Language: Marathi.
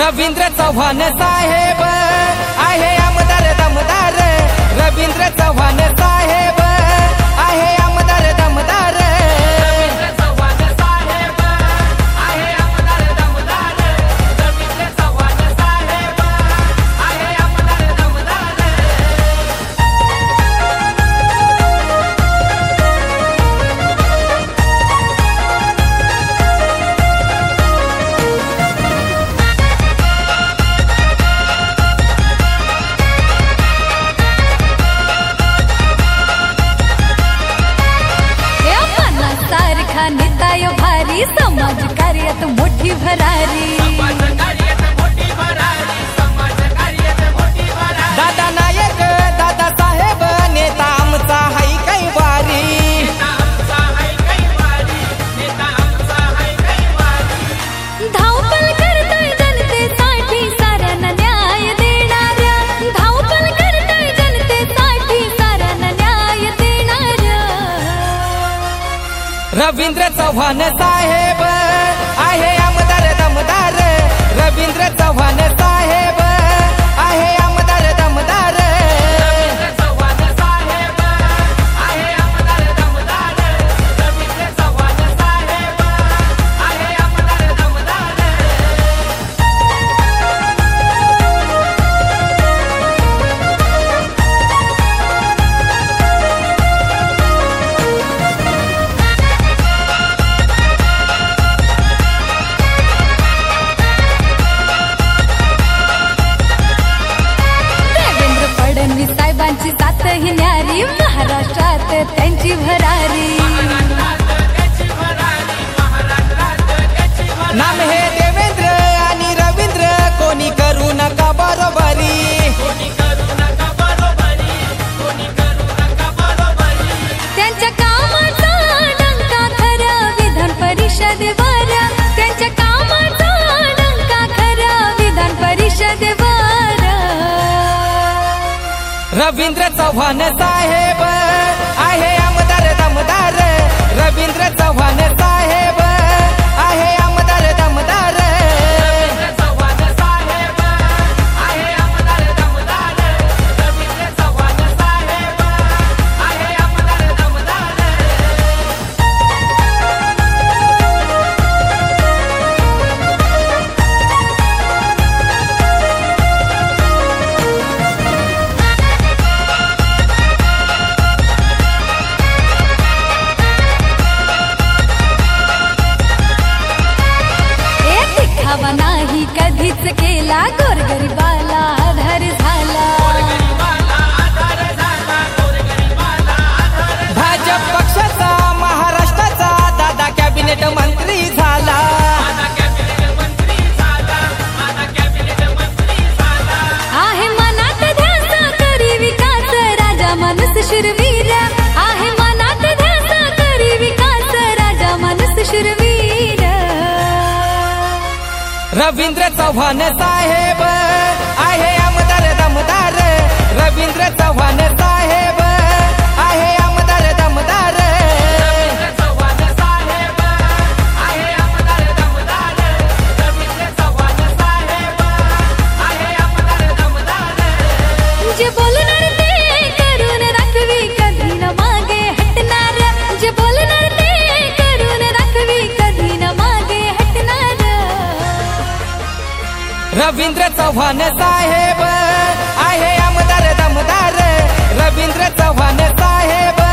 रवींद्र चव्हाण साहेब आहे आमदार दमदार। रवींद्र चव्हाण साहेब आहे आमदार दमदार। रवींद्र चव्हाण साहेब आहे आमदार दमदार। रवींद्र चव्हाण साहेब आहे आमदार दमदार। नेताय भारी समाज कार्यात मोठी भरारी। दादा नायक दादा साहेब नेता आमचा हाय कैवारी। धावपळ करतोय जनतेसाठी साऱ्यांना न्याय देणाऱ्या। धावपळ करतोय जनतेसाठी साऱ्यांना न्याय देणाऱ्या। रवींद्र चव्हाण साहेब आहे आमदार दमदार। रवींद्र चव्हाण साहेब आहे आमदार दमदार। रवींद्र चव्हाण साहेब आहे आमदार दमदार। रवींद्र चव्हाण साहेब आहे आमदार दमदार। फडणवीस साहेबांची साथ ही न्यारी। महाराष्ट्रात त्यांची भरारी। नाम हे देवेंद्र आणि रवींद्र कोणी करू नका बरोबरी। त्यांच्या कामाचा डंका खरा विधान परिषदेवर। त्यांच्या कामाचा डंका खरा विधान परिषदेवर। रवींद्र चव्हाण साहेब आहे आमदार दमदार। रवींद्र चव्हाण साहेब आहे आमदार दमदार। रवींद्र चव्हाण साहेब आहे आमदार दमदार। रवींद्र चव्हाण साहेब आहे आमदार दमदार। दिखावा नाही कधीच केला गोरगरिबाला आधार झाला। भाजप पक्षाचा महाराष्ट्राचा दादा कॅबिनेट मंत्री झाला। आहे मनात ध्यास करी विकास राजा माणूस शूरवीर। आहे मनात ध्यास करी विकास राजा माणूस शूरवीर। रवींद्र चव्हाण साहेब आहे आमदार दमदार। रवींद्र चव्हाण साहेब आहे आमदार दमदार। रवींद्र चव्हाण साहेब आहे आमदार दमदार। रवींद्र चव्हाण साहेब आहे आमदार दमदार। जे बोलणार ते करून राखवी कधी न मागे हटणार। जे बोलणार ते करून राखवी कधी न मागे हटणार। रवींद्र चव्हाण साहेब आहे आमदार दमदार। रवींद्र चव्हाण साहेब